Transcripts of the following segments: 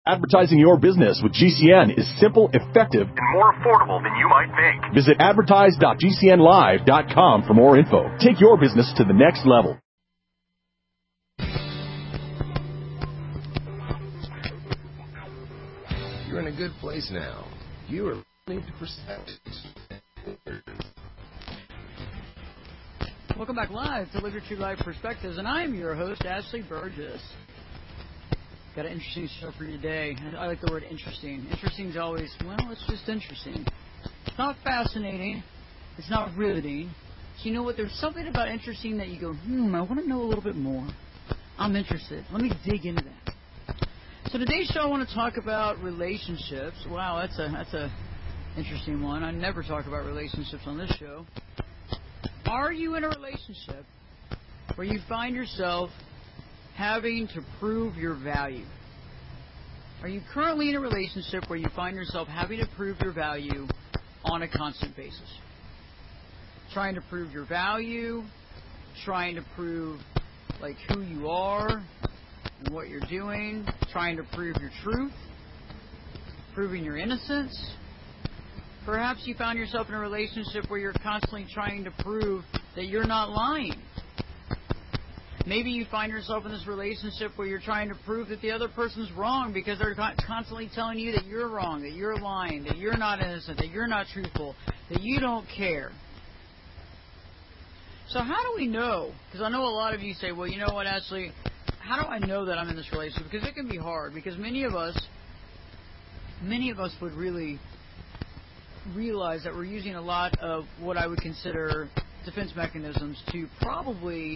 Advertising your business with GCN is simple, effective, and more affordable than you might think. Visit advertise.gcnlive.com for more info. Take your business to the next level. You're in a good place now. You are listening to Perspectives. Welcome back live to Live Your True Life Perspectives, and I am your host, Ashley Burgess. Got an interesting show for you today. I like the word interesting. Interesting is always, well, it's just interesting. It's not fascinating. It's not riveting. So you know what? There's something about interesting that you go, I want to know a little bit more. I'm interested. Let me dig into that. So today's show, I want to talk about relationships. Wow, that's a interesting one. I never talk about relationships on this show. Are you in a relationship where you find yourself having to prove your value? Are you currently in a relationship where you find yourself having to prove your value on a constant basis? Trying to prove your value, trying to prove like who you are and what you're doing, trying to prove your truth, proving your innocence. Perhaps you found yourself in a relationship where you're constantly trying to prove that you're not lying. Maybe you find yourself in this relationship where you're trying to prove that the other person's wrong because they're constantly telling you that you're wrong, that you're lying, that you're not innocent, that you're not truthful, that you don't care. So how do we know? Because I know a lot of you say, well, you know what, Ashley, how do I know that I'm in this relationship? Because it can be hard. Because many of us would really realize that we're using a lot of what I would consider defense mechanisms to probably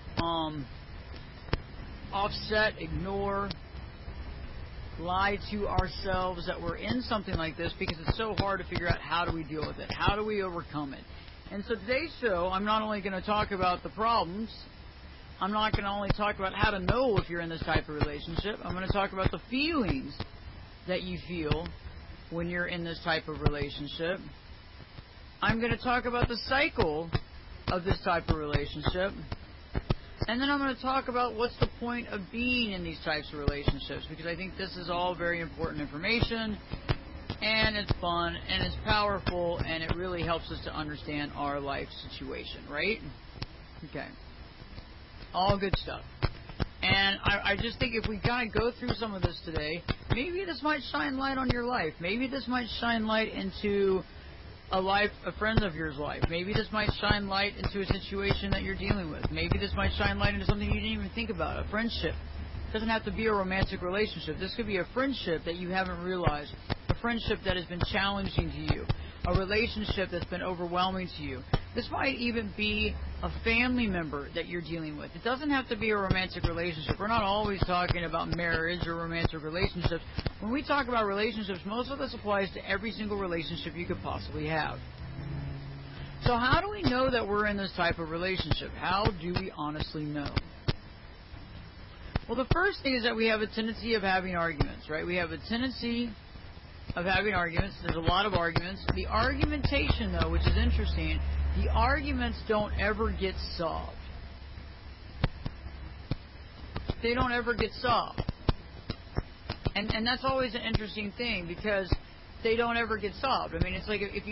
offset, ignore, lie to ourselves that we're in something like this because it's so hard to figure out how do we deal with it, how do we overcome it. And so today's show, I'm not only going to talk about the problems, I'm not going to only talk about how to know if you're in this type of relationship, I'm going to talk about the feelings that you feel when you're in this type of relationship. I'm going to talk about the cycle of this type of relationship. And then I'm going to talk about what's the point of being in these types of relationships, because I think this is all very important information, and it's fun, and it's powerful, and it really helps us to understand our life situation, right? Okay. All good stuff. And I just think if we kind of go through some of this today, maybe this might shine light on your life. Maybe this might shine light into a friend of yours' life. Maybe this might shine light into a situation that you're dealing with. Maybe this might shine light into something you didn't even think about, a friendship. It doesn't have to be a romantic relationship. This could be a friendship that you haven't realized, a friendship that has been challenging to you, a relationship that's been overwhelming to you. This might even be a family member that you're dealing with. It doesn't have to be a romantic relationship. We're not always talking about marriage or romantic relationships. When we talk about relationships, most of this applies to every single relationship you could possibly have. So how do we know that we're in this type of relationship? How do we honestly know? Well, the first thing is that we have a tendency of having arguments, right? We have a tendency of having arguments. There's a lot of arguments. The argumentation, though, which is interesting, the arguments don't ever get solved. They don't ever get solved. And that's always an interesting thing because they don't ever get solved. I mean, it's like if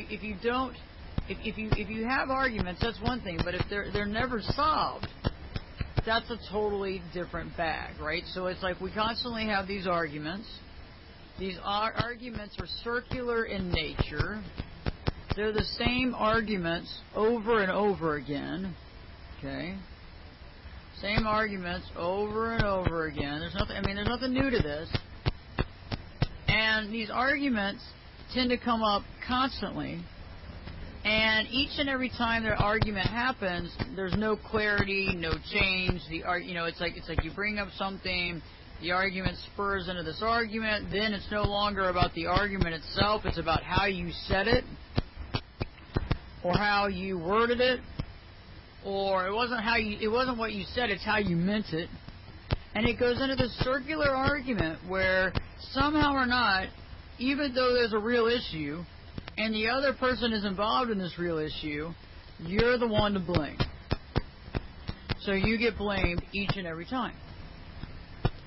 you have arguments, that's one thing, but if they're never solved, that's a totally different bag, right? So it's like we constantly have these arguments. These arguments are circular in nature. They're the same arguments over and over again. Okay? Same arguments over and over again. There's nothing new to this. And these arguments tend to come up constantly. And each and every time their argument happens, there's no clarity, no change. It's like you bring up something, the argument spurs into this argument, then it's no longer about the argument itself, it's about how you said it, or how you worded it, or it wasn't what you said, it's how you meant it. And it goes into this circular argument where somehow or not, even though there's a real issue, and the other person is involved in this real issue, you're the one to blame. So you get blamed each and every time.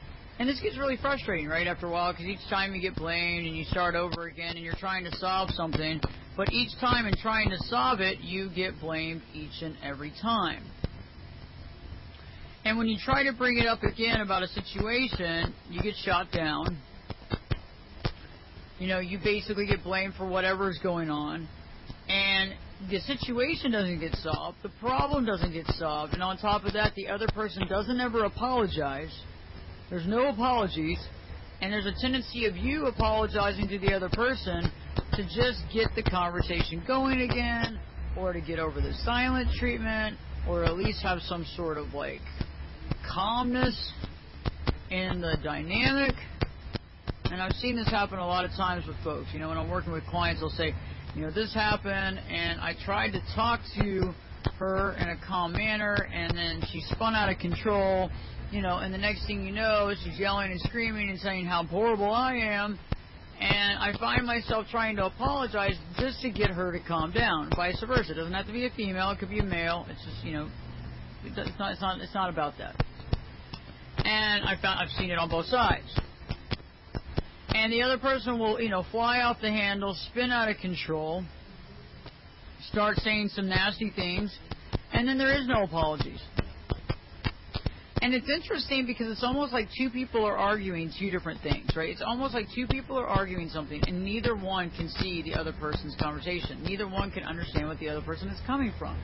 And this gets really frustrating, right, after a while, because each time you get blamed and you start over again and you're trying to solve something, but each time in trying to solve it, you get blamed each and every time. And when you try to bring it up again about a situation, you get shot down. You know, you basically get blamed for whatever's going on. And the situation doesn't get solved. The problem doesn't get solved. And on top of that, the other person doesn't ever apologize. There's no apologies. And there's a tendency of you apologizing to the other person to just get the conversation going again, or to get over the silent treatment, or at least have some sort of, like, calmness in the dynamic. And I've seen this happen a lot of times with folks. You know, when I'm working with clients, they'll say, you know, this happened, and I tried to talk to her in a calm manner, and then she spun out of control, you know, and the next thing you know, she's yelling and screaming and saying how horrible I am, and I find myself trying to apologize just to get her to calm down. Vice versa. It doesn't have to be a female. It could be a male. It's just, you know, it's not about that. And I've seen it on both sides. And the other person will, you know, fly off the handle, spin out of control, start saying some nasty things, and then there is no apologies. And it's interesting because it's almost like two people are arguing two different things, right? It's almost like two people are arguing something, and neither one can see the other person's conversation. Neither one can understand what the other person is coming from.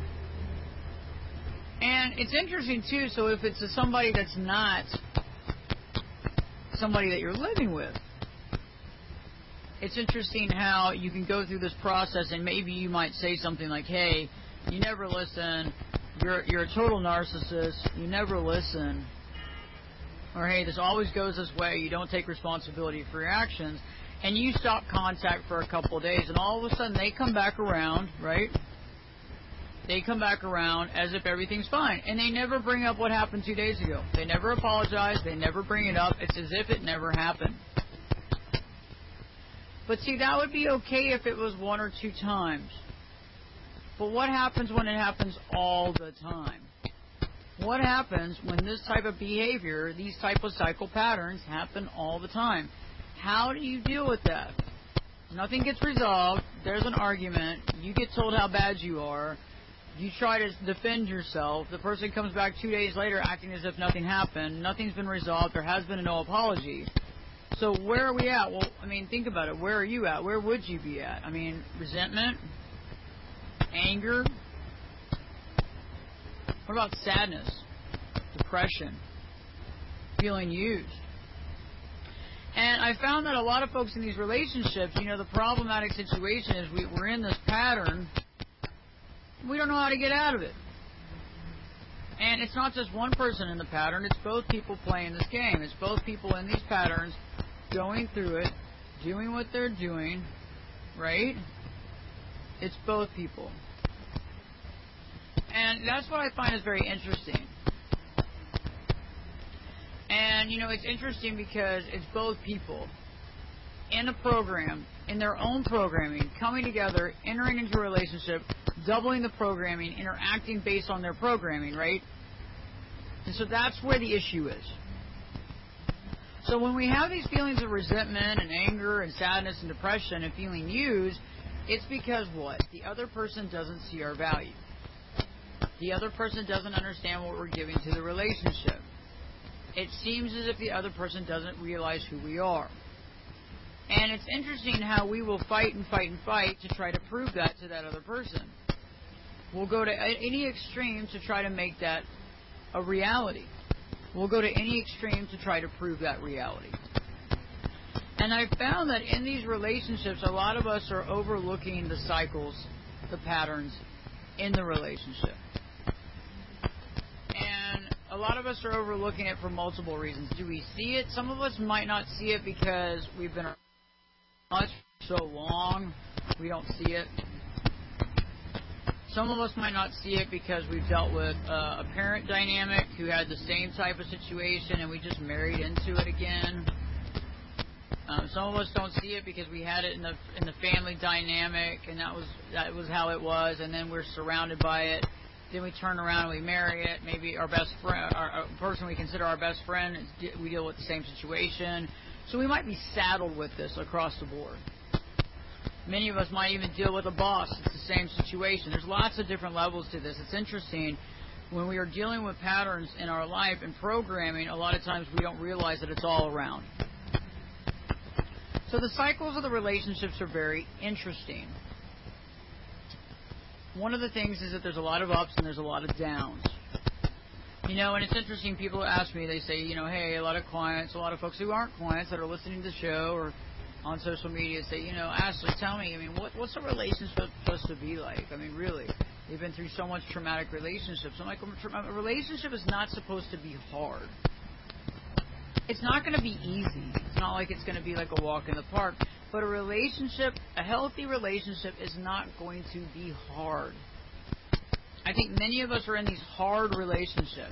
And it's interesting, too, so if it's somebody that's not somebody that you're living with, it's interesting how you can go through this process and maybe you might say something like, hey, you never listen, you're a total narcissist, you never listen, or hey, this always goes this way, you don't take responsibility for your actions, and you stop contact for a couple of days, and all of a sudden they come back around, right? They come back around as if everything's fine, and they never bring up what happened 2 days ago. They never apologize, they never bring it up, it's as if it never happened. But see, that would be okay if it was 1 or 2 times. But what happens when it happens all the time? What happens when this type of behavior, these type of cycle patterns happen all the time? How do you deal with that? Nothing gets resolved. There's an argument. You get told how bad you are. You try to defend yourself. The person comes back 2 days later acting as if nothing happened. Nothing's been resolved. There has been no apology. So where are we at? Well, I mean, think about it. Where are you at? Where would you be at? I mean, resentment? Anger? What about sadness? Depression? Feeling used? And I found that a lot of folks in these relationships, you know, the problematic situation is we're in this pattern. We don't know how to get out of it. And it's not just one person in the pattern. It's both people playing this game. It's both people in these patterns going through it, doing what they're doing, right? It's both people. And that's what I find is very interesting. And, you know, it's interesting because it's both people in a program, in their own programming, coming together, entering into a relationship, doubling the programming, interacting based on their programming, right? And so that's where the issue is. So when we have these feelings of resentment and anger and sadness and depression and feeling used, it's because what? The other person doesn't see our value. The other person doesn't understand what we're giving to the relationship. It seems as if the other person doesn't realize who we are. And it's interesting how we will fight and fight and fight to try to prove that to that other person. We'll go to any extreme to try to make that a reality. We'll go to any extreme to try to prove that reality. And I've found that in these relationships, a lot of us are overlooking the cycles, the patterns in the relationship. And a lot of us are overlooking it for multiple reasons. Do we see it? Some of us might not see it because we've been around so long, we don't see it. Some of us might not see it because we've dealt with a parent dynamic who had the same type of situation and we just married into it again. Some of us don't see it because we had it in the family dynamic and that was how it was, and then we're surrounded by it then we turn around and we marry it. Maybe our best friend, our person we consider our best friend, we deal with the same situation. So we might be saddled with this across the board. Many of us might even deal with a boss. It's the same situation. There's lots of different levels to this. It's interesting. When we are dealing with patterns in our life and programming, a lot of times we don't realize that it's all around. So the cycles of the relationships are very interesting. One of the things is that there's a lot of ups and there's a lot of downs. And it's interesting, people ask me, they say, hey, a lot of clients, a lot of folks who aren't clients that are listening to the show or on social media say, Ashley, tell me, what's a relationship supposed to be like? Really, you've been through so much traumatic relationships. I'm like, a relationship is not supposed to be hard. It's not going to be easy. It's not like it's going to be like a walk in the park. But a healthy relationship is not going to be hard. I think many of us are in these hard relationships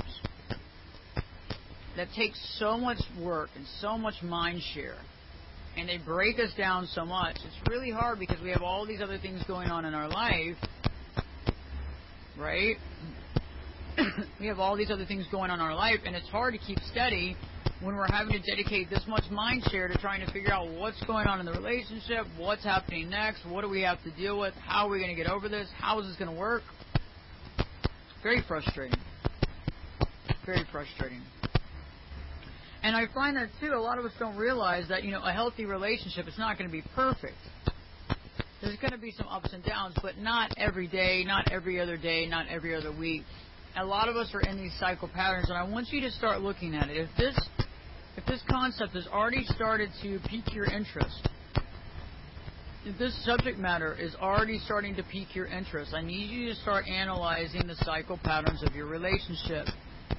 that take so much work and so much mind share. And they break us down so much. It's really hard because we have all these other things going on in our life. Right? We have all these other things going on in our life, and it's hard to keep steady when we're having to dedicate this much mind share to trying to figure out what's going on in the relationship, what's happening next, what do we have to deal with, how are we going to get over this, how is this going to work. Very frustrating. Very frustrating. And I find that, too, a lot of us don't realize that, a healthy relationship is not going to be perfect. There's going to be some ups and downs, but not every day, not every other day, not every other week. A lot of us are in these cycle patterns, and I want you to start looking at it. If this concept has already started to pique your interest, if this subject matter is already starting to pique your interest, I need you to start analyzing the cycle patterns of your relationships.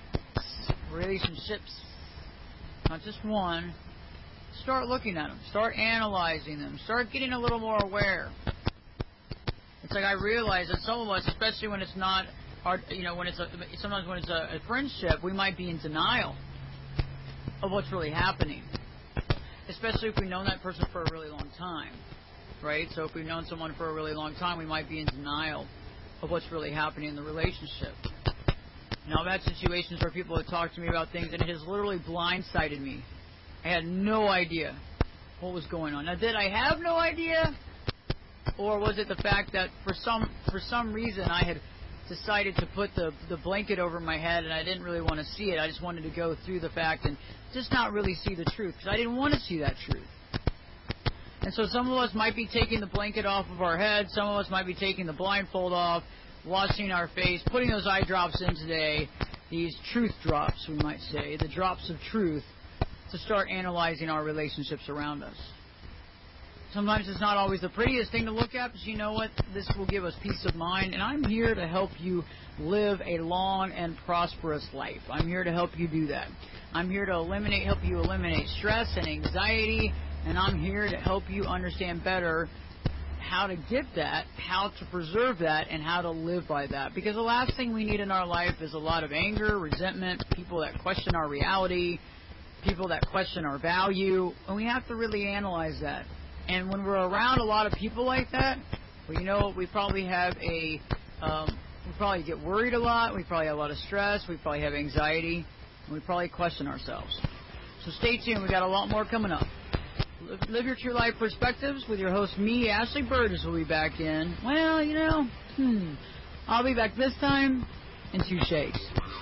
Not just one. Start looking at them. Start analyzing them. Start getting a little more aware. It's like I realize that some of us, especially when it's not, sometimes when it's a friendship, we might be in denial of what's really happening. Especially if we've known that person for a really long time, right? So if we've known someone for a really long time, we might be in denial of what's really happening in the relationship. Now, I've had situations where people have talked to me about things, and it has literally blindsided me. I had no idea what was going on. Now, did I have no idea? Or was it the fact that for some reason I had decided to put the blanket over my head and I didn't really want to see it. I just wanted to go through the fact and just not really see the truth because I didn't want to see that truth. And so some of us might be taking the blanket off of our head. Some of us might be taking the blindfold off, washing our face, putting those eye drops in today, these truth drops, we might say, the drops of truth, to start analyzing our relationships around us. Sometimes it's not always the prettiest thing to look at, but you know what? This will give us peace of mind, and I'm here to help you live a long and prosperous life. I'm here to help you do that. I'm here to help you eliminate stress and anxiety, and I'm here to help you understand better how to get that, how to preserve that, and how to live by that. Because the last thing we need in our life is a lot of anger, resentment, people that question our reality, people that question our value, and we have to really analyze that. And when we're around a lot of people like that, well, you know, we probably have we probably get worried a lot, we probably have a lot of stress, we probably have anxiety, and we probably question ourselves. So stay tuned, we got a lot more coming up. Live Your True Life Perspectives with your host, me, Ashley Burgess, will be back in. Well, you know, I'll be back this time in 2 shakes.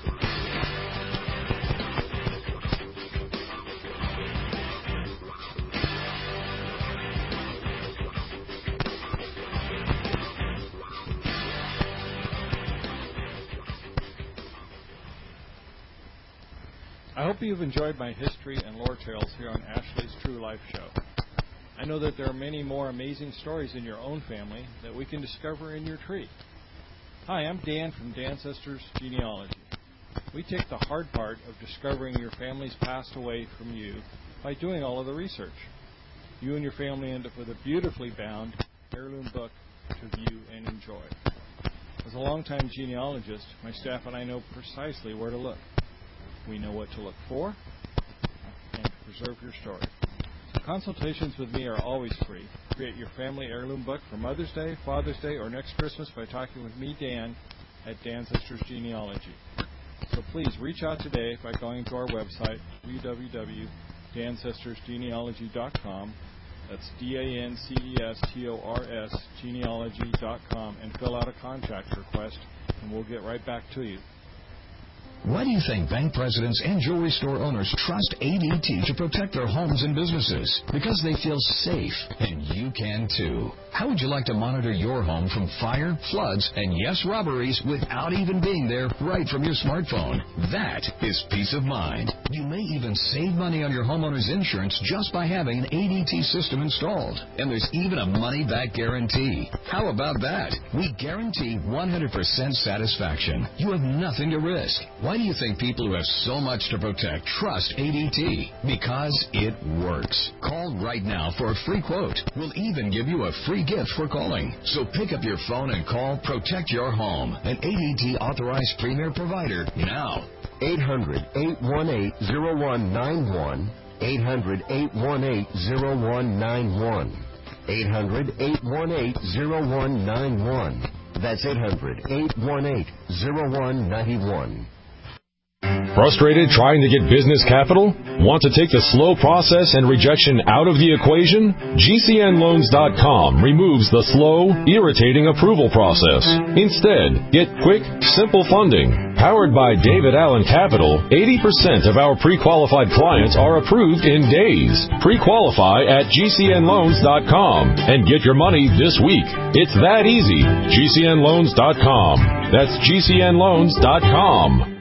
I hope you've enjoyed my history and lore tales here on Ashley's True Life Show. I know that there are many more amazing stories in your own family that we can discover in your tree. Hi, I'm Dan from Dancestors Genealogy. We take the hard part of discovering your family's passed away from you by doing all of the research. You and your family end up with a beautifully bound heirloom book to view and enjoy. As a longtime genealogist, my staff and I know precisely where to look. We know what to look for and to preserve your story. So consultations with me are always free. Create your family heirloom book for Mother's Day, Father's Day, or next Christmas by talking with me, Dan, at Dan Sisters Genealogy. So please reach out today by going to our website, www.dansistersgenealogy.com. That's DANCESTORS genealogy.com, and fill out a contact request, and we'll get right back to you. Why do you think bank presidents and jewelry store owners trust ADT to protect their homes and businesses? Because they feel safe, and you can too. How would you like to monitor your home from fire, floods, and yes, robberies without even being there right from your smartphone? That is peace of mind. You may even save money on your homeowner's insurance just by having an ADT system installed. And there's even a money-back guarantee. How about that? We guarantee 100% satisfaction. You have nothing to risk. Why do you think people who have so much to protect trust ADT? Because it works. Call right now for a free quote. We'll even give you a free gift for calling. So pick up your phone and call Protect Your Home, an ADT authorized premier provider now. 800-818-0191. 800-818-0191. 800-818-0191. That's 800-818-0191. Frustrated trying to get business capital? Want to take the slow process and rejection out of the equation? GCNLoans.com removes the slow, irritating approval process. Instead, get quick, simple funding. Powered by David Allen Capital, 80% of our pre-qualified clients are approved in days. Pre-qualify at GCNLoans.com and get your money this week. It's that easy. GCNLoans.com. That's GCNLoans.com.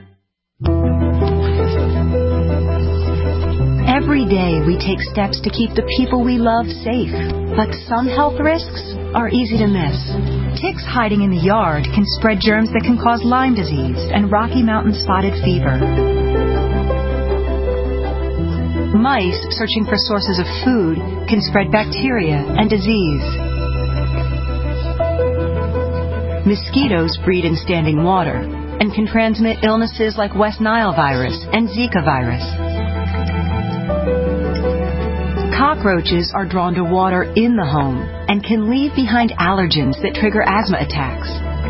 Every day we take steps to keep the people we love safe, but some health risks are easy to miss. Ticks hiding in the yard can spread germs that can cause Lyme disease and Rocky Mountain spotted fever. Mice searching for sources of food can spread bacteria and disease. Mosquitoes breed in standing water and can transmit illnesses like West Nile virus and Zika virus. Cockroaches are drawn to water in the home and can leave behind allergens that trigger asthma attacks.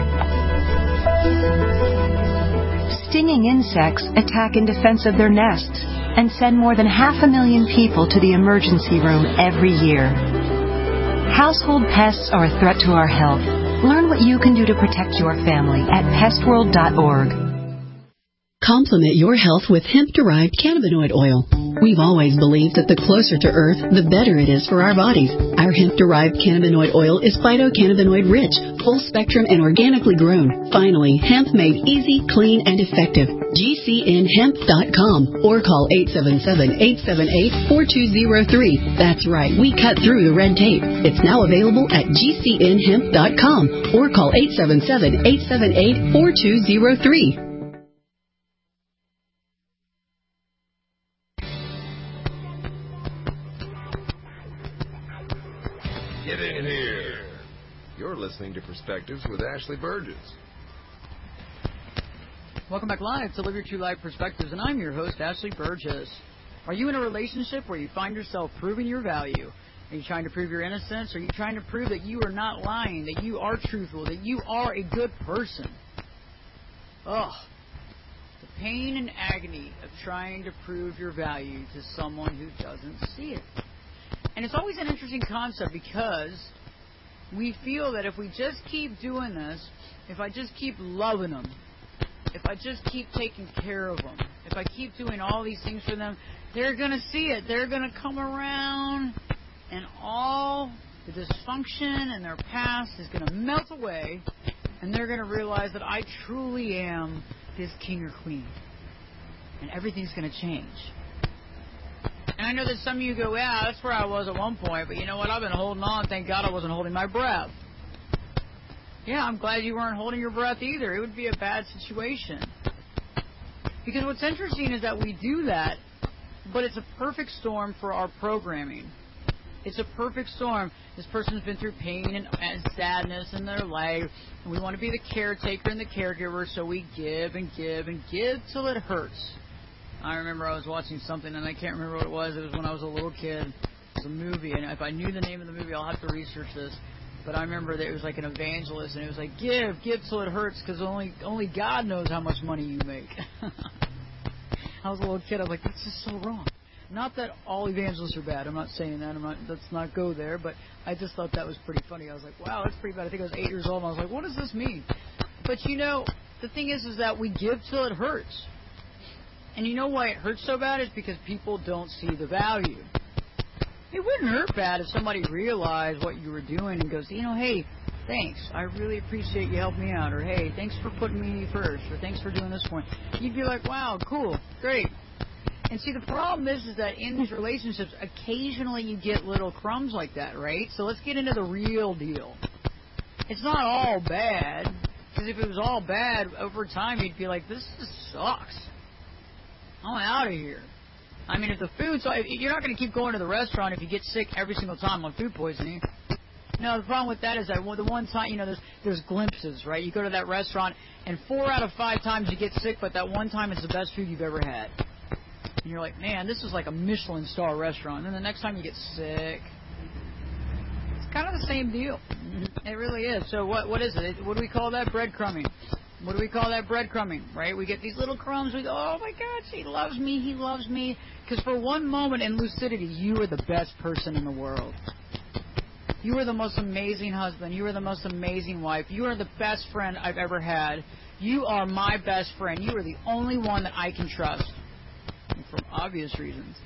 Stinging insects attack in defense of their nests and send more than 500,000 people to the emergency room every year. Household pests are a threat to our health. Learn what you can do to protect your family at pestworld.org. Complement your health with hemp-derived cannabinoid oil. We've always believed that the closer to Earth, the better it is for our bodies. Our hemp-derived cannabinoid oil is phytocannabinoid-rich, full-spectrum, and organically grown. Finally, hemp made easy, clean, and effective. GCNHemp.com or call 877-878-4203. That's right, we cut through the red tape. It's now available at GCNHemp.com or call 877-878-4203. Get in here. You're listening to Perspectives with Ashley Burgess. Welcome back live to Live Your True Life Perspectives, and I'm your host, Ashley Burgess. Are you in a relationship where you find yourself proving your value? Are you trying to prove your innocence? Are you trying to prove that you are not lying, that you are truthful, that you are a good person? Ugh. The pain and agony of trying to prove your value to someone who doesn't see it. And it's always an interesting concept because we feel that if we just keep doing this, if I just keep loving them, if I just keep taking care of them, if I keep doing all these things for them, they're going to see it. They're going to come around, and all the dysfunction in their past is going to melt away, and they're going to realize that I truly am this king or queen, and everything's going to change. And I know that some of you go, yeah, that's where I was at one point, but you know what? I've been holding on. Thank God I wasn't holding my breath. Yeah, I'm glad you weren't holding your breath either. It would be a bad situation. Because what's interesting is that we do that, but it's a perfect storm for our programming. It's a perfect storm. This person's been through pain and sadness in their life, and we want to be the caretaker and the caregiver, so we give and give and give till it hurts. I remember I was watching something, and I can't remember what it was. It was when I was a little kid. It was a movie, and if I knew the name of the movie, I'll have to research this. But I remember that it was like an evangelist, and it was like, give till it hurts, because only God knows how much money you make. I was a little kid. I was like, that's just so wrong. Not that all evangelists are bad. I'm not saying that. Let's not go there. But I just thought that was pretty funny. I was like, wow, that's pretty bad. I think I was 8 years old, and I was like, what does this mean? But, the thing is that we give till it hurts. And you know why it hurts so bad? Is because people don't see the value. It wouldn't hurt bad if somebody realized what you were doing and goes, hey, thanks, I really appreciate you helping me out. Or, hey, thanks for putting me first. Or, thanks for doing this one. You'd be like, wow, cool, great. And see, the problem is that in these relationships, occasionally you get little crumbs like that, right? So let's get into the real deal. It's not all bad, because if it was all bad, over time you'd be like, this just sucks. I'm out of here. I mean, if the food, so you're not going to keep going to the restaurant if you get sick every single time on food poisoning. No, the problem with that is that the one time, there's glimpses, right? You go to that restaurant, and 4 out of 5 times you get sick, but that one time it's the best food you've ever had. And you're like, man, this is like a Michelin star restaurant. And then the next time you get sick, it's kind of the same deal. It really is. So what is it? What do we call that? Breadcrumbing. What do we call that? Breadcrumbing, right? We get these little crumbs. We go, oh, my God, he loves me. Because for one moment in lucidity, you are the best person in the world. You are the most amazing husband. You are the most amazing wife. You are the best friend I've ever had. You are my best friend. You are the only one that I can trust. For obvious reasons.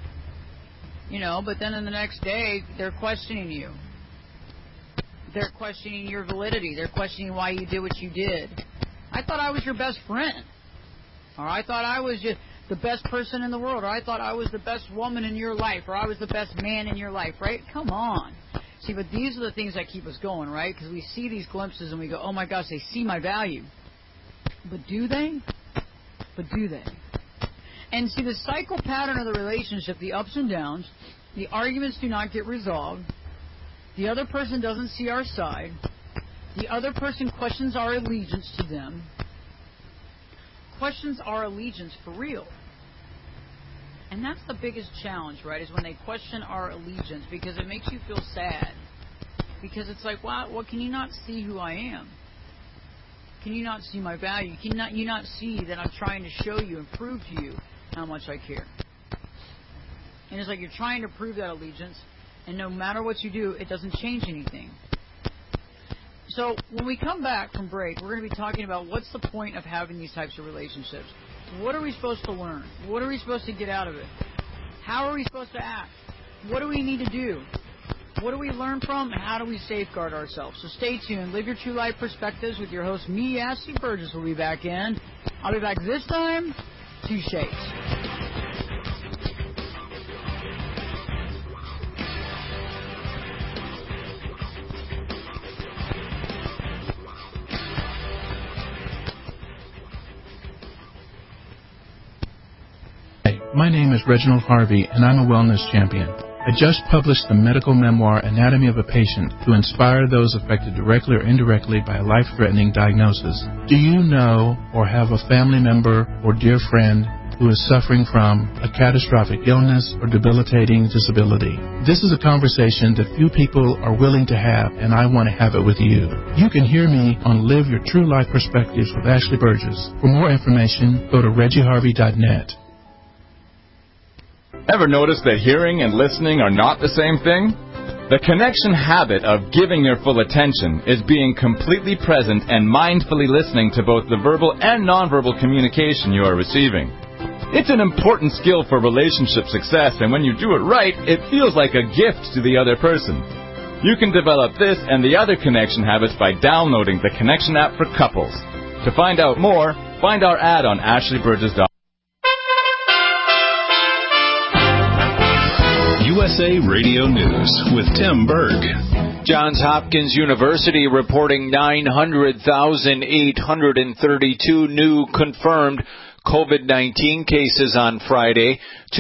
But then in the next day, they're questioning you. They're questioning your validity. They're questioning why you did what you did. I thought I was your best friend. Or I thought I was just the best person in the world. Or I thought I was the best woman in your life. Or I was the best man in your life, right? Come on. See, but these are the things that keep us going, right? Because we see these glimpses and we go, oh my gosh, they see my value. But do they? And see, the cycle pattern of the relationship, the ups and downs, the arguments do not get resolved, the other person doesn't see our side, the other person questions our allegiance to them, questions our allegiance for real. And that's the biggest challenge, right, is when they question our allegiance, because it makes you feel sad. Because it's like, wow, well, can you not see who I am? Can you not see my value? Can you not see that I'm trying to show you and prove to you how much I care? And it's like you're trying to prove that allegiance, and no matter what you do, it doesn't change anything. So when we come back from break, we're going to be talking about what's the point of having these types of relationships. What are we supposed to learn? What are we supposed to get out of it? How are we supposed to act? What do we need to do? What do we learn from, and how do we safeguard ourselves? So stay tuned. Live your true life perspectives with your host, me, Ashley Burgess, will be back in. I'll be back this time. 2 shakes. Hey, my name is Reginald Harvey, and I'm a wellness champion. I just published the medical memoir, Anatomy of a Patient, to inspire those affected directly or indirectly by a life-threatening diagnosis. Do you know or have a family member or dear friend who is suffering from a catastrophic illness or debilitating disability? This is a conversation that few people are willing to have, and I want to have it with you. You can hear me on Live Your True Life Perspectives with Ashley Burgess. For more information, go to reggieharvey.net. Ever notice that hearing and listening are not the same thing? The connection habit of giving your full attention is being completely present and mindfully listening to both the verbal and nonverbal communication you are receiving. It's an important skill for relationship success, and when you do it right, it feels like a gift to the other person. You can develop this and the other connection habits by downloading the Connection app for couples. To find out more, find our ad on ashleyburgess.com. USA Radio News with Tim Berg. Johns Hopkins University reporting 900,832 new confirmed COVID-19 cases on Friday,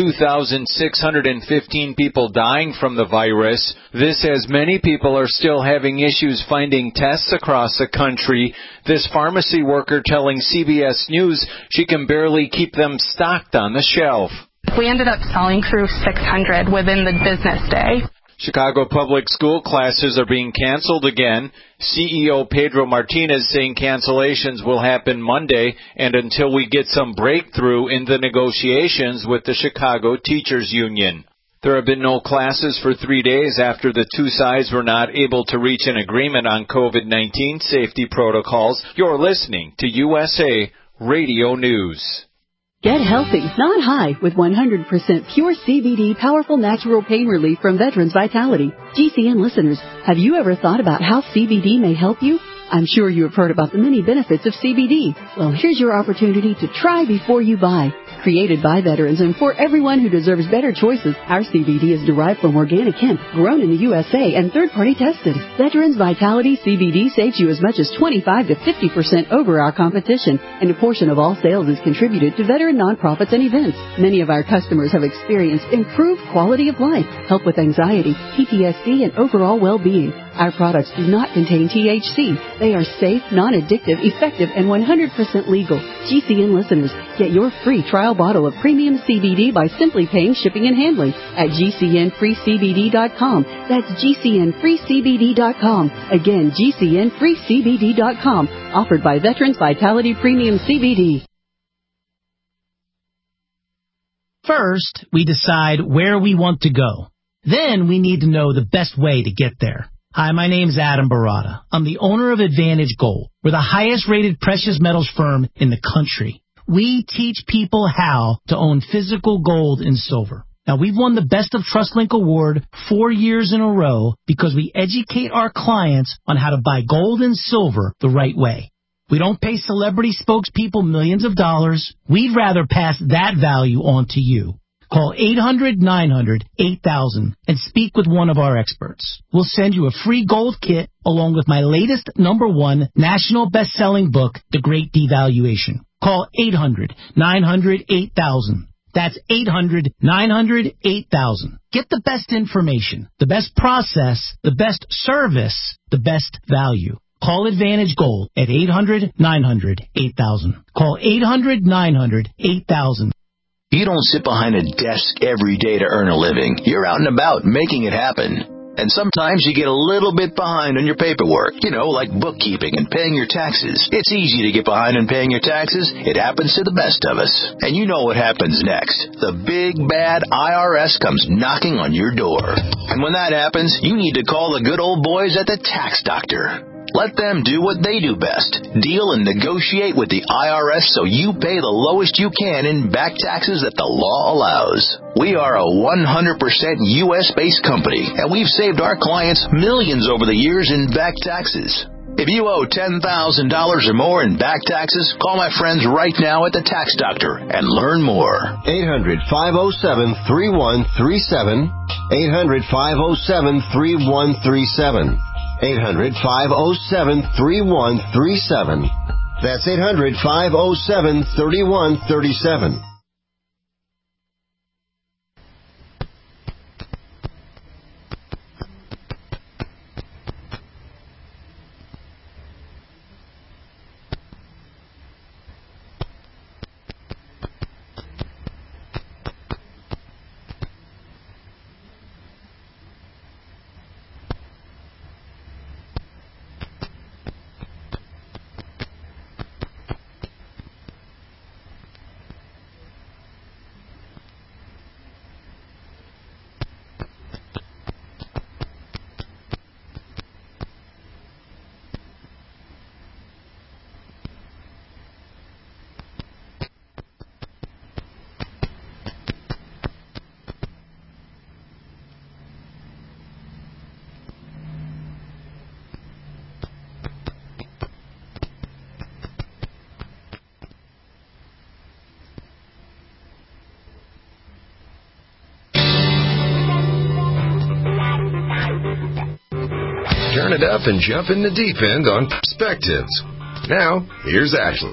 2,615 people dying from the virus. This as many people are still having issues finding tests across the country. This pharmacy worker telling CBS News she can barely keep them stocked on the shelf. We ended up selling through 600 within the business day. Chicago public school classes are being canceled again. CEO Pedro Martinez saying cancellations will happen Monday and until we get some breakthrough in the negotiations with the Chicago Teachers Union. There have been no classes for 3 days after the two sides were not able to reach an agreement on COVID-19 safety protocols. You're listening to USA Radio News. Get healthy, not high, with 100% pure CBD powerful natural pain relief from Veterans Vitality. GCN listeners, have you ever thought about how CBD may help you? I'm sure you have heard about the many benefits of CBD. Well, here's your opportunity to try before you buy. Created by veterans and for everyone who deserves better choices, our CBD is derived from organic hemp, grown in the USA and third-party tested. Veterans Vitality CBD saves you as much as 25 to 50% over our competition, and a portion of all sales is contributed to veteran nonprofits and events. Many of our customers have experienced improved quality of life, help with anxiety, PTSD, and overall well-being. Our products do not contain THC. They are safe, non-addictive, effective, and 100% legal. GCN listeners, get your free trial bottle of premium CBD by simply paying shipping and handling at GCNFreeCBD.com. That's GCNFreeCBD.com. Again, GCNFreeCBD.com. Offered by Veterans Vitality Premium CBD. First, we decide where we want to go. Then we need to know the best way to get there. Hi, my name is Adam Barata. I'm the owner of Advantage Gold. We're the highest-rated precious metals firm in the country. We teach people how to own physical gold and silver. Now, we've won the Best of TrustLink Award 4 years in a row because we educate our clients on how to buy gold and silver the right way. We don't pay celebrity spokespeople millions of dollars. We'd rather pass that value on to you. Call 800-900-8000 and speak with one of our experts. We'll send you a free gold kit along with my latest #1 national best-selling book, The Great Devaluation. Call 800-900-8000. That's 800-900-8000. Get the best information, the best process, the best service, the best value. Call Advantage Gold at 800-900-8000. Call 800-900-8000. You don't sit behind a desk every day to earn a living. You're out and about making it happen. And sometimes you get a little bit behind on your paperwork, like bookkeeping and paying your taxes. It's easy to get behind on paying your taxes. It happens to the best of us. And you know what happens next. The big, bad IRS comes knocking on your door. And when that happens, you need to call the good old boys at the Tax Doctor. Let them do what they do best. Deal and negotiate with the IRS so you pay the lowest you can in back taxes that the law allows. We are a 100% U.S.-based company, and we've saved our clients millions over the years in back taxes. If you owe $10,000 or more in back taxes, call my friends right now at the Tax Doctor and learn more. 800-507-3137. 800-507-3137. 800-507-3137. That's 800-507-3137. Turn it up and jump in the deep end on Perspectives. Now, here's Ashley.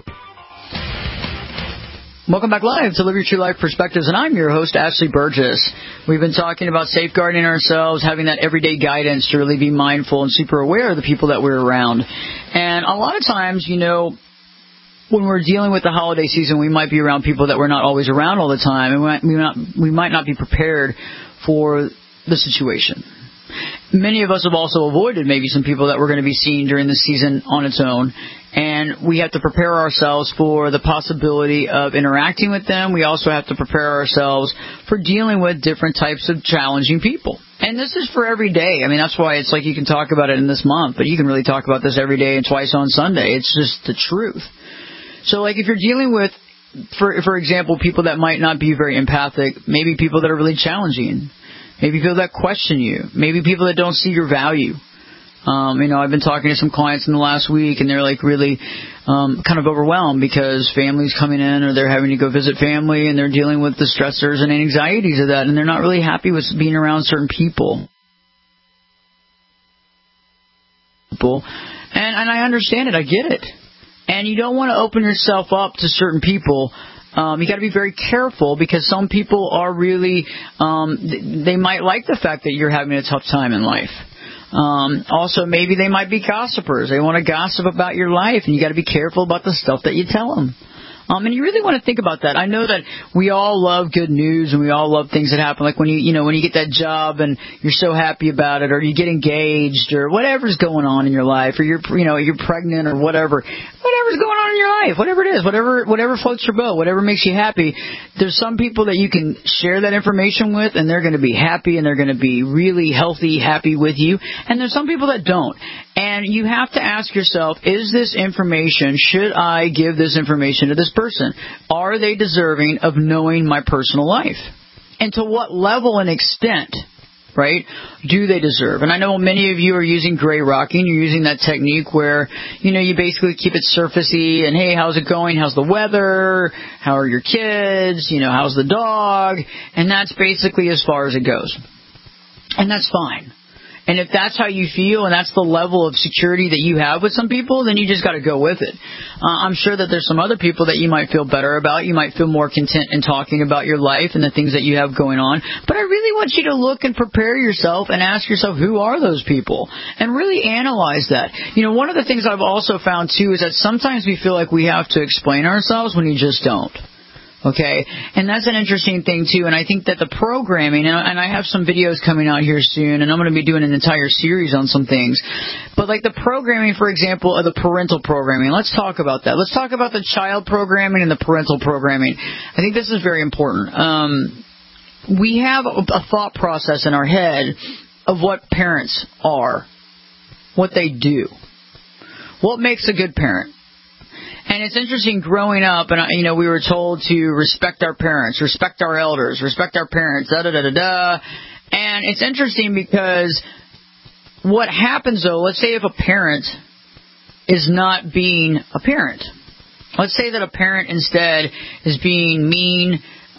Welcome back live to Live Your True Life Perspectives, and I'm your host, Ashley Burgess. We've been talking about safeguarding ourselves, having that everyday guidance to really be mindful and super aware of the people that we're around. And a lot of times, when we're dealing with the holiday season, we might be around people that we're not always around all the time, and we might not be prepared for the situation. many of us have also avoided maybe some people that we're going to be seeing during the season on its own. And we have to prepare ourselves for the possibility of interacting with them. We also have to prepare ourselves for dealing with different types of challenging people. And this is for every day. I mean, that's why it's like you can talk about it in this month, but you can really talk about this every day and twice on Sunday. It's just the truth. So, like, if you're dealing with, for example, people that might not be very empathic, maybe people that are really challenging, maybe people that question you, maybe people that don't see your value. I've been talking to some clients in the last week, and they're like really kind of overwhelmed because family's coming in, or they're having to go visit family, and they're dealing with the stressors and anxieties of that, and they're not really happy with being around certain people. And I understand it. I get it. And you don't want to open yourself up to certain people. You got to be very careful, because some people are really, they might like the fact that you're having a tough time in life. Also, maybe they might be gossipers. They want to gossip about your life, and you got to be careful about the stuff that you tell them. And you really want to think about that. I know that we all love good news, and we all love things that happen. Like when when you get that job and you're so happy about it, or you get engaged, or whatever's going on in your life, or you're pregnant, or whatever's going on in your life, whatever it is, whatever floats your boat, whatever makes you happy. There's some people that you can share that information with, and they're going to be happy, and they're going to be really healthy, happy with you. And there's some people that don't. And you have to ask yourself, is this information, should I give this information to this person? Are they deserving of knowing my personal life? And to what level and extent, right, do they deserve? And I know many of you are using gray rocking. You're using that technique where, you basically keep it surfacey and, hey, how's it going? How's the weather? How are your kids? How's the dog? And that's basically as far as it goes. And that's fine. And if that's how you feel, and that's the level of security that you have with some people, then you just got to go with it. I'm sure that there's some other people that you might feel better about. You might feel more content in talking about your life and the things that you have going on. But I really want you to look and prepare yourself and ask yourself, who are those people? And really analyze that. One of the things I've also found, too, is that sometimes we feel like we have to explain ourselves when you just don't. Okay, and that's an interesting thing, too, and I think that the programming, and I have some videos coming out here soon, and I'm going to be doing an entire series on some things, but like the programming, for example, of the parental programming, let's talk about that. Let's talk about the child programming and the parental programming. I think this is very important. We have a thought process in our head of what parents are, what they do, what makes a good parent. And it's interesting, growing up, and we were told to respect our parents, respect our elders, respect our parents, da-da-da-da-da. And it's interesting because what happens, though, let's say if a parent is not being a parent. Let's say that a parent instead is being mean,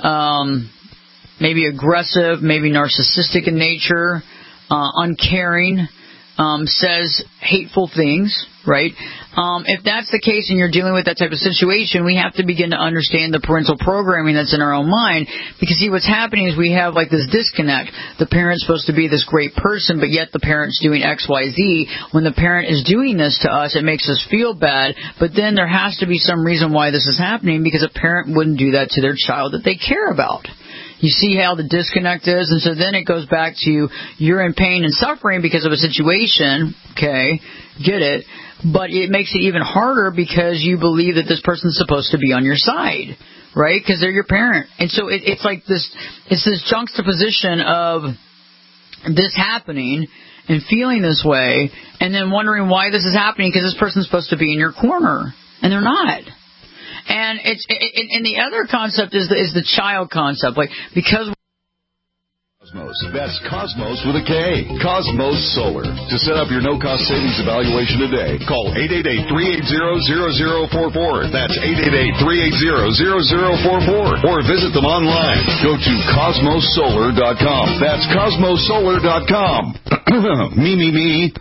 maybe aggressive, maybe narcissistic in nature, uncaring, says hateful things, right? If that's the case and you're dealing with that type of situation, we have to begin to understand the parental programming that's in our own mind, because see, what's happening is we have like this disconnect. The parent's supposed to be this great person, but yet the parent's doing X, Y, Z. When the parent is doing this to us, it makes us feel bad, but then there has to be some reason why this is happening, because a parent wouldn't do that to their child that they care about. You see how the disconnect is? And so then it goes back to you're in pain and suffering because of a situation, okay, get it, but it makes it even harder because you believe that this person's supposed to be on your side, right, because they're your parent. And so it's like this juxtaposition of this happening and feeling this way and then wondering why this is happening because this person's supposed to be in your corner, and they're not. And and the other concept is the child concept, like because Cosmos. That's Cosmos with a K. Cosmos Solar. To set up your no-cost savings evaluation today, call 888-380-0044. That's 888-380-0044. Or visit them online. Go to cosmosolar.com. That's cosmosolar.com. Me.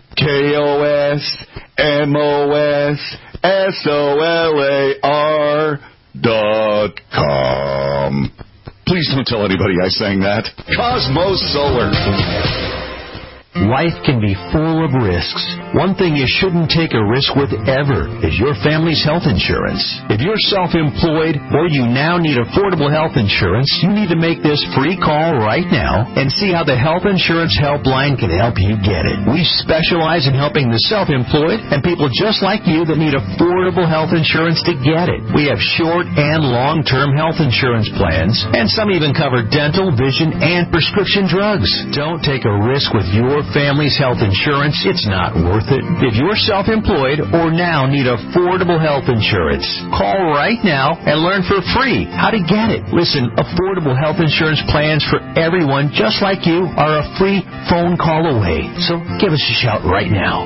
KOSMOSOLAR.com. Please don't tell anybody I sang that. Cosmos Solar. Life can be full of risks. One thing you shouldn't take a risk with ever is your family's health insurance. If you're self-employed or you now need affordable health insurance, you need to make this free call right now and see how the Health Insurance Helpline can help you get it. We specialize in helping the self-employed and people just like you that need affordable health insurance to get it. We have short and long-term health insurance plans, and some even cover dental, vision, and prescription drugs. Don't take a risk with your family's health insurance. It's not worth it. If you're self-employed or now need affordable health insurance, call right now and learn for free how to get it. Listen, affordable health insurance plans for everyone just like you are a free phone call away. So give us a shout right now.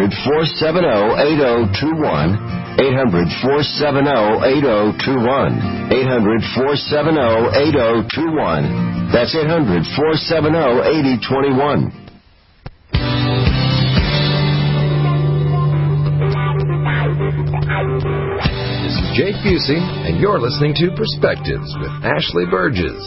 800-470-8021. 800-470-8021. 800-470-8021. That's 800-470-8021. This is Jake Busey, and you're listening to Perspectives with Ashley Burgess.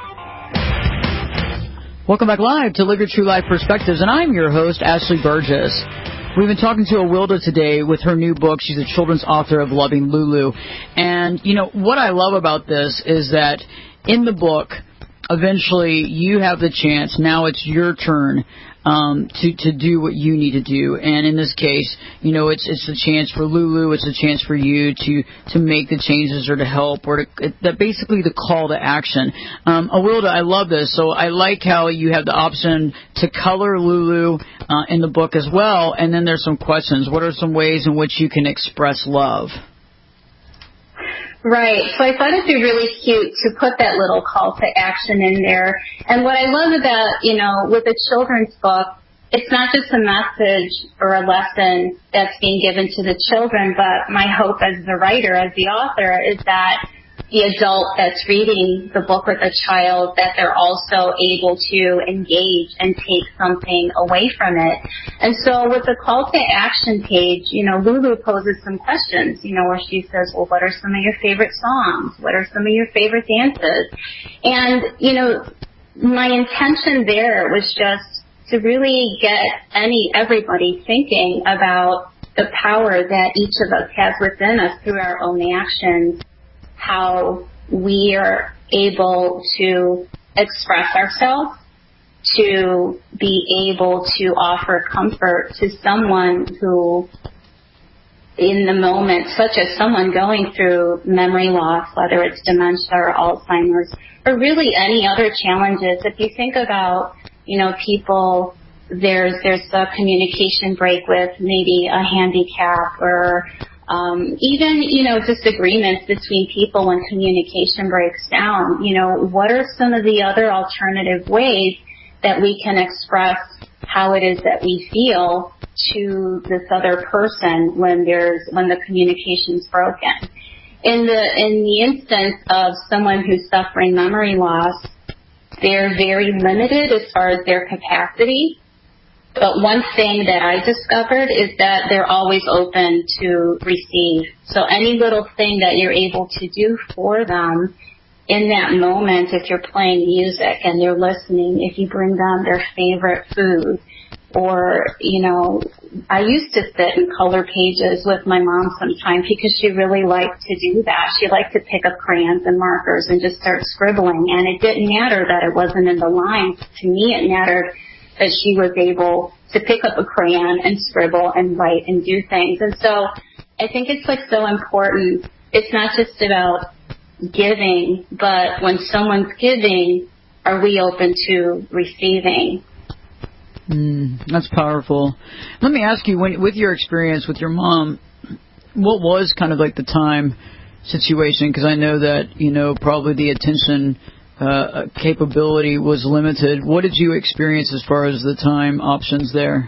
Welcome back live to Live Your True Life Perspectives, and I'm your host, Ashley Burgess. We've been talking to Awilda today with her new book. She's a children's author of Loving Lulu. And, you know, what I love about this is that in the book, eventually you have the chance, now it's your turn to do what you need to do. And in this case, you know, it's a chance for Lulu, it's a chance for you to make the changes or to help or that basically the call to action. Awilda, I love this. So I like how you have the option to color Lulu in the book as well. And then there's some questions. What are some ways in which you can express love? Right. So I thought it'd be really cute to put that little call to action in there. And what I love about, you know, with a children's book, it's not just a message or a lesson that's being given to the children, but my hope as the writer, as the author, is that the adult that's reading the book with a child, that they're also able to engage and take something away from it. And so with the call to action page, you know, Lulu poses some questions, you know, where she says, well, what are some of your favorite songs? What are some of your favorite dances? And, you know, my intention there was just to really get everybody thinking about the power that each of us has within us through our own actions, how we are able to express ourselves, to be able to offer comfort to someone who, in the moment, such as someone going through memory loss, whether it's dementia or Alzheimer's, or really any other challenges. If you think about, you know, people, there's a communication break with maybe a handicap or even, you know, disagreements between people when communication breaks down. You know, what are some of the other alternative ways that we can express how it is that we feel to this other person when the communication's broken? In the instance of someone who's suffering memory loss, they're very limited as far as their capacity. But one thing that I discovered is that they're always open to receive. So any little thing that you're able to do for them in that moment, if you're playing music and they're listening, if you bring them their favorite food, or, you know, I used to sit and color pages with my mom sometimes because she really liked to do that. She liked to pick up crayons and markers and just start scribbling. And it didn't matter that it wasn't in the lines. To me, it mattered that she was able to pick up a crayon and scribble and write and do things. And so I think it's like so important. It's not just about giving, but when someone's giving, are we open to receiving? That's powerful. Let me ask you, with your experience with your mom, what was kind of like the time situation? Because I know that, you know, probably the attention capability was limited. What did you experience as far as the time options there?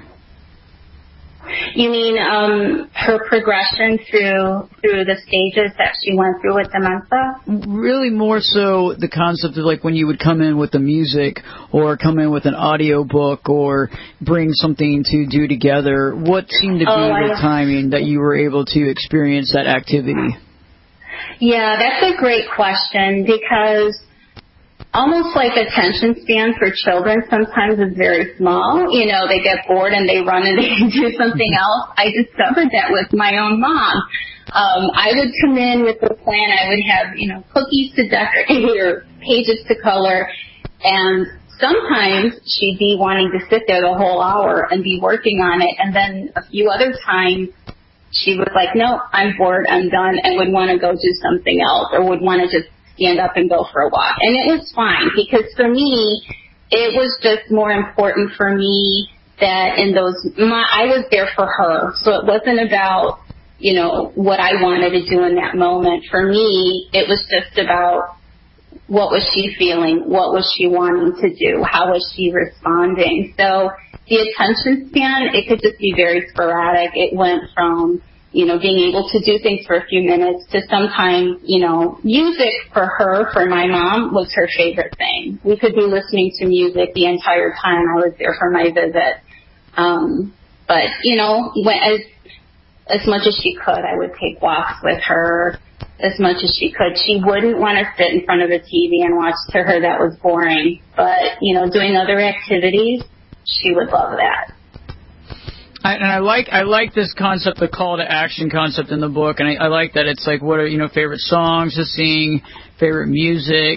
You mean her progression through the stages that she went through with dementia? Really more so the concept of like when you would come in with the music or come in with an audio book or bring something to do together. What seemed to be the timing that you were able to experience that activity? Yeah, that's a great question because almost like attention span for children sometimes is very small. You know, they get bored and they run and they do something else. I discovered that with my own mom. I would come in with a plan. I would have, you know, cookies to decorate or pages to color. And sometimes she'd be wanting to sit there the whole hour and be working on it. And then a few other times she was like, no, I'm bored, I'm done, and would want to go do something else or would want to just stand up and go for a walk. And it was fine because for me, it was just more important for me that in those, I was there for her. So it wasn't about, you know, what I wanted to do in that moment. For me, it was just about what was she feeling, what was she wanting to do, how was she responding. So the attention span, it could just be very sporadic. It went from, you know, being able to do things for a few minutes to sometimes, you know, music for her, for my mom, was her favorite thing. We could be listening to music the entire time I was there for my visit. But, you know, as much as she could, I would take walks with her as much as she could. She wouldn't want to sit in front of a TV and watch. To her, that was boring. But, you know, doing other activities, she would love that. I like this concept, the call to action concept in the book, and I like that it's like, what are, you know, favorite songs to sing, favorite music,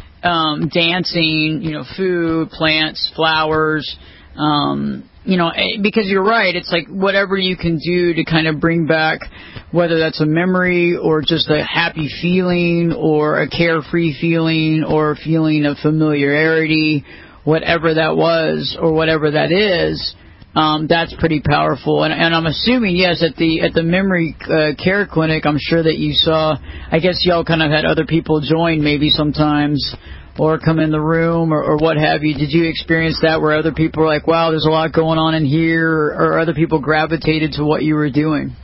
dancing, you know, food, plants, flowers, you know, because you're right, it's like whatever you can do to kind of bring back, whether that's a memory or just a happy feeling or a carefree feeling or a feeling of familiarity, whatever that was or whatever that is. That's pretty powerful, and I'm assuming, yes, at the memory care clinic, I'm sure that you saw. I guess y'all kind of had other people join, maybe sometimes, or come in the room, or what have you. Did you experience that, where other people were like, "Wow, there's a lot going on in here," or other people gravitated to what you were doing?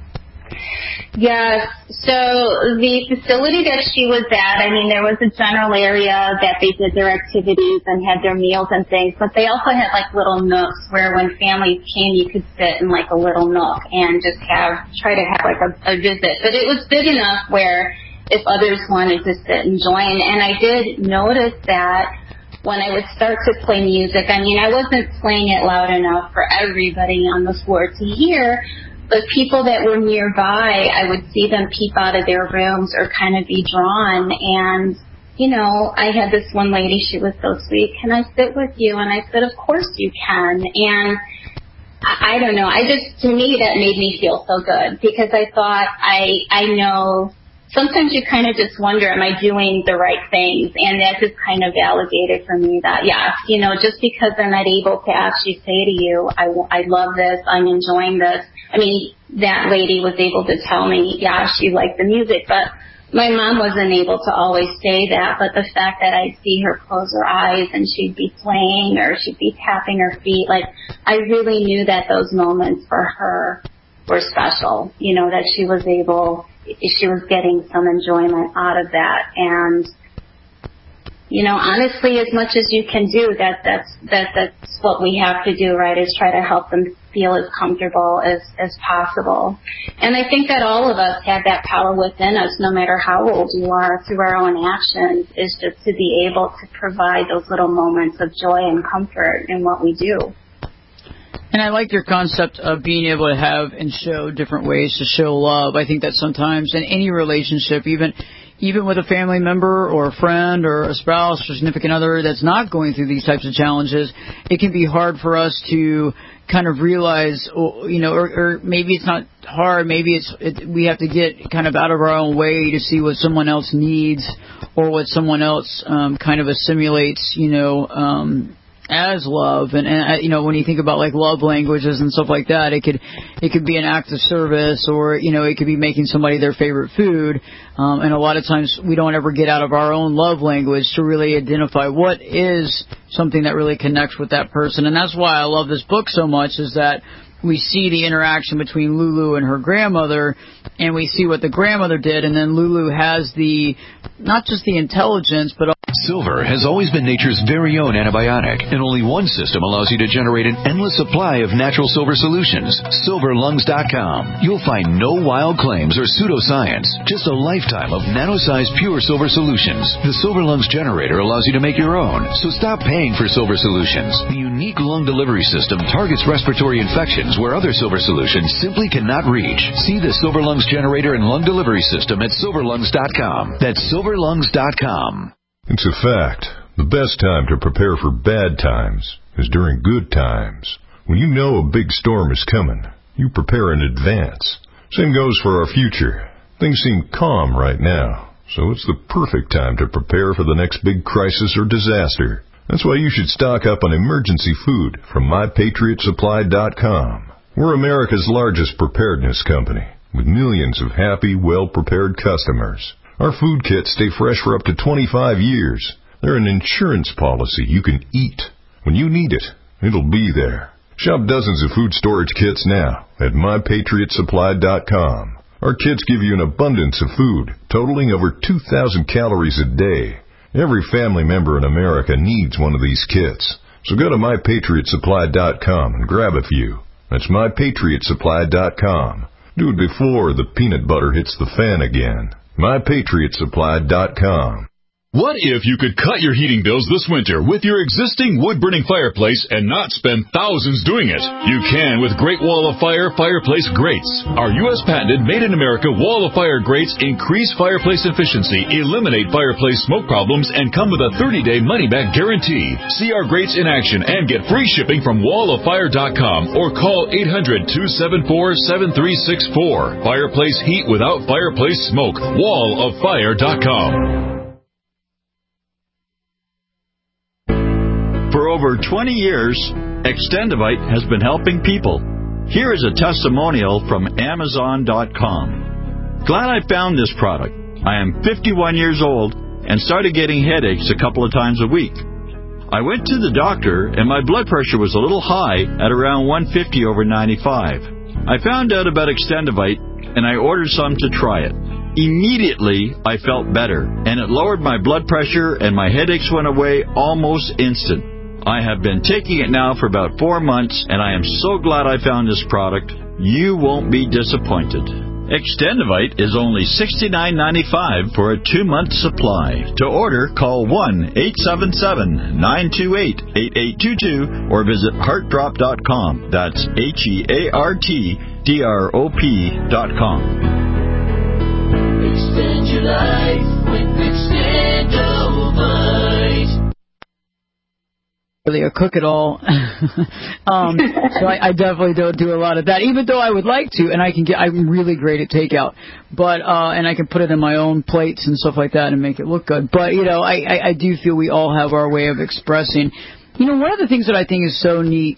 Yes. So the facility that she was at, I mean, there was a general area that they did their activities and had their meals and things, but they also had like little nooks where when families came, you could sit in like a little nook and just try to have like a visit. But it was big enough where if others wanted to sit and join. And I did notice that when I would start to play music, I mean, I wasn't playing it loud enough for everybody on the floor to hear. But people that were nearby, I would see them peep out of their rooms or kind of be drawn. And, you know, I had this one lady, she was so sweet, "Can I sit with you?" And I said, "Of course you can." And I don't know, to me that made me feel so good because I thought, I know, sometimes you kind of just wonder, am I doing the right things? And that just kind of validated for me that, yes, you know, just because I'm not able to actually say to you, I love this, I'm enjoying this. I mean, that lady was able to tell me, yeah, she liked the music, but my mom wasn't able to always say that. But the fact that I'd see her close her eyes and she'd be playing or she'd be tapping her feet, like, I really knew that those moments for her were special, you know, that she was getting some enjoyment out of that. And, you know, honestly, as much as you can do, that's what we have to do, right, is try to help them feel as comfortable as possible. And I think that all of us have that power within us, no matter how old you are, through our own actions, is just to be able to provide those little moments of joy and comfort in what we do. And I like your concept of being able to have and show different ways to show love. I think that sometimes in any relationship, even with a family member or a friend or a spouse or significant other that's not going through these types of challenges, it can be hard for us to kind of realize, you know, or maybe it's not hard, maybe we have to get kind of out of our own way to see what someone else needs or what someone else kind of assimilates, you know, as love. And you know, when you think about like love languages and stuff like that, it could be an act of service, or, you know, it could be making somebody their favorite food. And a lot of times we don't ever get out of our own love language to really identify what is something that really connects with that person. And that's why I love this book so much, is that we see the interaction between Lulu and her grandmother, and we see what the grandmother did, and then Lulu has not just the intelligence, but Silver has always been nature's very own antibiotic, and only one system allows you to generate an endless supply of natural silver solutions. SilverLungs.com. You'll find no wild claims or pseudoscience, just a lifetime of nano-sized pure silver solutions. The Silver Lungs generator allows you to make your own, so stop paying for silver solutions. The unique lung delivery system targets respiratory infections where other silver solutions simply cannot reach. See the Silver Lungs generator and lung delivery system at SilverLungs.com. That's SilverLungs.com. It's a fact. The best time to prepare for bad times is during good times. When you know a big storm is coming, you prepare in advance. Same goes for our future. Things seem calm right now, so it's the perfect time to prepare for the next big crisis or disaster. That's why you should stock up on emergency food from MyPatriotSupply.com. We're America's largest preparedness company, with millions of happy, well-prepared customers. Our food kits stay fresh for up to 25 years. They're an insurance policy you can eat. When you need it, it'll be there. Shop dozens of food storage kits now at MyPatriotSupply.com. Our kits give you an abundance of food, totaling over 2,000 calories a day. Every family member in America needs one of these kits. So go to MyPatriotSupply.com and grab a few. That's MyPatriotSupply.com. Do it before the peanut butter hits the fan again. MyPatriotSupply.com. What if you could cut your heating bills this winter with your existing wood-burning fireplace and not spend thousands doing it? You can with Great Wall of Fire fireplace grates. Our U.S. patented made-in-America Wall of Fire grates increase fireplace efficiency, eliminate fireplace smoke problems, and come with a 30-day money-back guarantee. See our grates in action and get free shipping from walloffire.com or call 800-274-7364. Fireplace heat without fireplace smoke. walloffire.com. For over 20 years, Extendivite has been helping people. Here is a testimonial from Amazon.com. Glad I found this product. I am 51 years old and started getting headaches a couple of times a week. I went to the doctor and my blood pressure was a little high at around 150 over 95. I found out about Extendivite and I ordered some to try it. Immediately, I felt better, and it lowered my blood pressure and my headaches went away almost instant. I have been taking it now for about 4 months, and I am so glad I found this product. You won't be disappointed. Extendivite is only $69.95 for a 2-month supply. To order, call 1-877-928-8822 or visit heartdrop.com. That's HEARTDROP.com. Extend your life with Extendivite. Really a cook-it-all. So I definitely don't do a lot of that, even though I would like to, and I'm really great at takeout, but and I can put it in my own plates and stuff like that and make it look good. But, I do feel we all have our way of expressing. One of the things that I think is so neat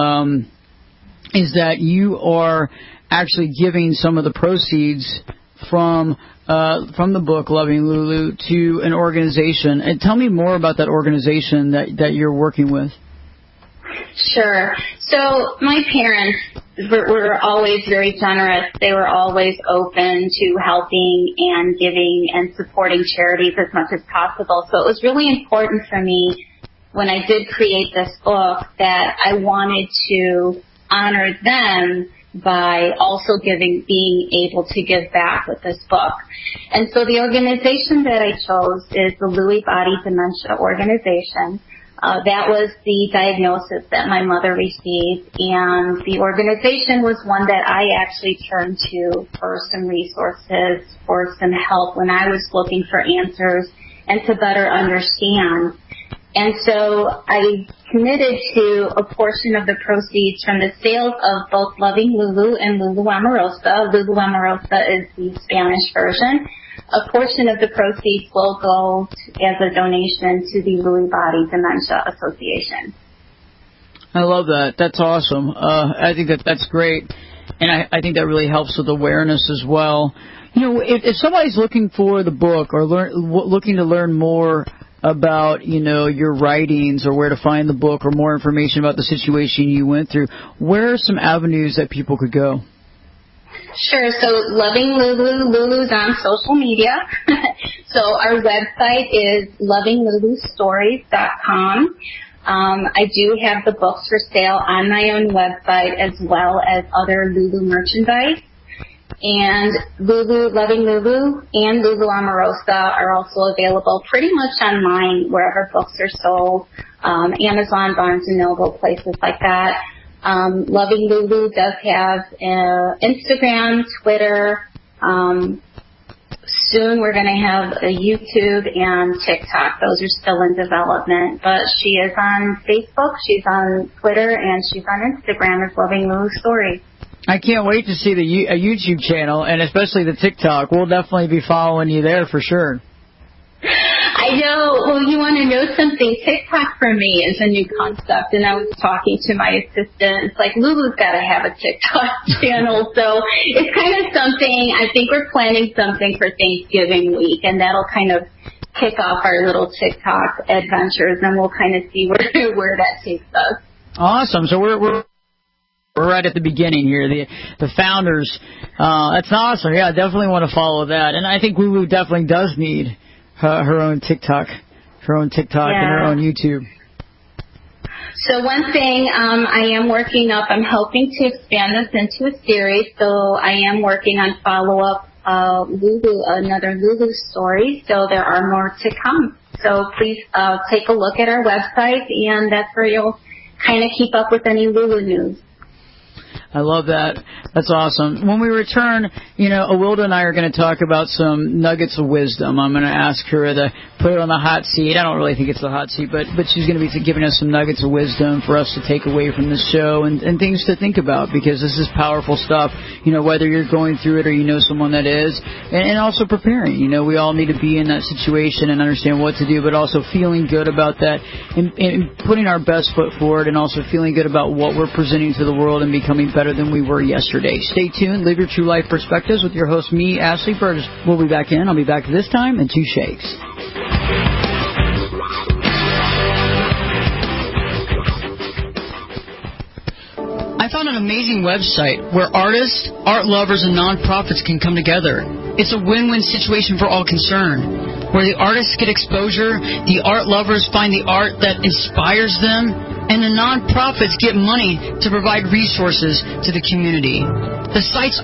is that you are actually giving some of the proceeds from the book Loving Lulu to an organization. And tell me more about that organization that you're working with. Sure. So my parents were always very generous. They were always open to helping and giving and supporting charities as much as possible. So it was really important for me when I did create this book that I wanted to honor them by also being able to give back with this book. And so the organization that I chose is the Lewy Body Dementia Organization. That was the diagnosis that my mother received, and the organization was one that I actually turned to for some resources, for some help when I was looking for answers and to better understand. And so I committed to a portion of the proceeds from the sales of both Loving Lulu and Lulu Amorosa. Lulu Amorosa is the Spanish version. A portion of the proceeds will go as a donation to the Lewy Body Dementia Association. I love that. That's awesome. I think that's great. And I think that really helps with awareness as well. If somebody's looking for the book or looking to learn more about, your writings or where to find the book or more information about the situation you went through, where are some avenues that people could go? Sure. So Loving Lulu, Lulu's on social media. So our website is lovinglulustories.com. I do have the books for sale on my own website as well as other Lulu merchandise. And Loving Lulu and Lulu Amorosa are also available pretty much online wherever books are sold, Amazon, Barnes & Noble, places like that. Loving Lulu does have Instagram, Twitter. Soon we're going to have a YouTube and TikTok. Those are still in development. But she is on Facebook, she's on Twitter, and she's on Instagram as Loving Lulu Stories. I can't wait to see a YouTube channel, and especially the TikTok. We'll definitely be following you there for sure. I know. Well, you want to know something? TikTok for me is a new concept, and I was talking to my assistant. It's like, Lulu's got to have a TikTok channel, so it's kind of something. I think we're planning something for Thanksgiving week, and that'll kind of kick off our little TikTok adventures, and we'll kind of see where that takes us. Awesome. So we're right at the beginning here. The founders. That's awesome. Yeah, I definitely want to follow that, and I think Lulu definitely does need her own TikTok and her own YouTube. So one thing I am working up, I'm hoping to expand this into a series, so I am working on follow-up another Lulu story, so there are more to come. So please take a look at our website, and that's where you'll kind of keep up with any Lulu news. I love that. That's awesome. When we return, Awilda and I are going to talk about some nuggets of wisdom. I'm going to ask her to put it on the hot seat. I don't really think it's the hot seat, but she's going to be giving us some nuggets of wisdom for us to take away from this show and things to think about, because this is powerful stuff, whether you're going through it or you know someone that is, and also preparing. We all need to be in that situation and understand what to do, but also feeling good about that and putting our best foot forward, and also feeling good about what we're presenting to the world and becoming better than we were yesterday. Stay tuned. Live your true life perspectives with your host, me, Ashley Burgess. We'll be back in. I'll be back this time in 2 shakes. I found an amazing website where artists, art lovers, and nonprofits can come together. It's a win-win situation for all concerned, where the artists get exposure, the art lovers find the art that inspires them, and the nonprofits get money to provide resources to the community. The site's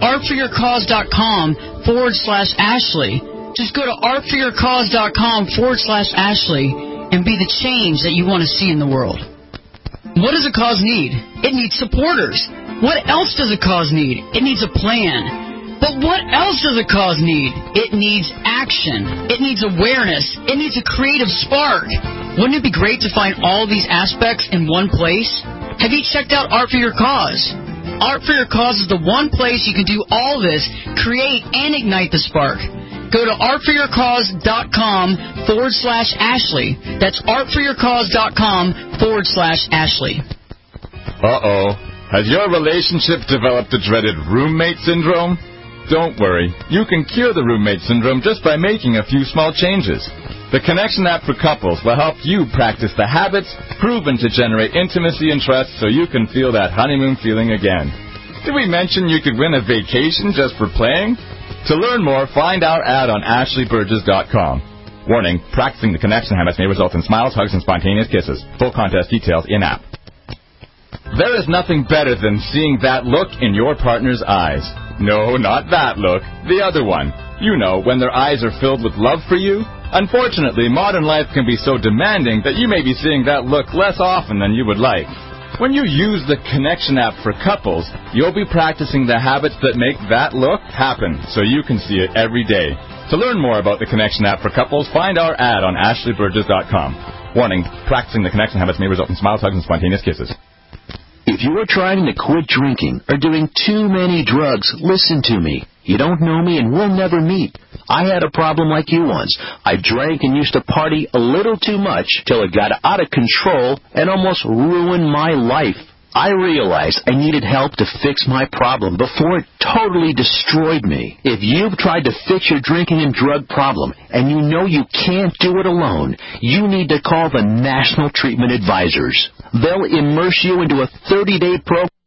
artforyourcause.com/Ashley. Just go to artforyourcause.com/Ashley and be the change that you want to see in the world. What does a cause need? It needs supporters. What else does a cause need? It needs a plan. But what else does a cause need? It needs action. It needs awareness. It needs a creative spark. Wouldn't it be great to find all these aspects in one place? Have you checked out Art for Your Cause? Art for Your Cause is the one place you can do all this, create and ignite the spark. Go to artforyourcause.com/Ashley. That's artforyourcause.com/Ashley. Uh-oh. Has your relationship developed the dreaded roommate syndrome? Don't worry. You can cure the roommate syndrome just by making a few small changes. The Connection app for couples will help you practice the habits proven to generate intimacy and trust so you can feel that honeymoon feeling again. Did we mention you could win a vacation just for playing? To learn more, find our ad on ashleyburgess.com. Warning, practicing the connection habits may result in smiles, hugs, and spontaneous kisses. Full contest details in-app. There is nothing better than seeing that look in your partner's eyes. No, not that look. The other one. When their eyes are filled with love for you. Unfortunately, modern life can be so demanding that you may be seeing that look less often than you would like. When you use the Connection app for couples, you'll be practicing the habits that make that look happen so you can see it every day. To learn more about the Connection app for couples, find our ad on ashleyburgess.com. Warning, practicing the connection habits may result in smiles, hugs, and spontaneous kisses. If you are trying to quit drinking or doing too many drugs, listen to me. You don't know me and we'll never meet. I had a problem like you once. I drank and used to party a little too much till it got out of control and almost ruined my life. I realized I needed help to fix my problem before it totally destroyed me. If you've tried to fix your drinking and drug problem and you know you can't do it alone, you need to call the National Treatment Advisors. They'll immerse you into a 30-day program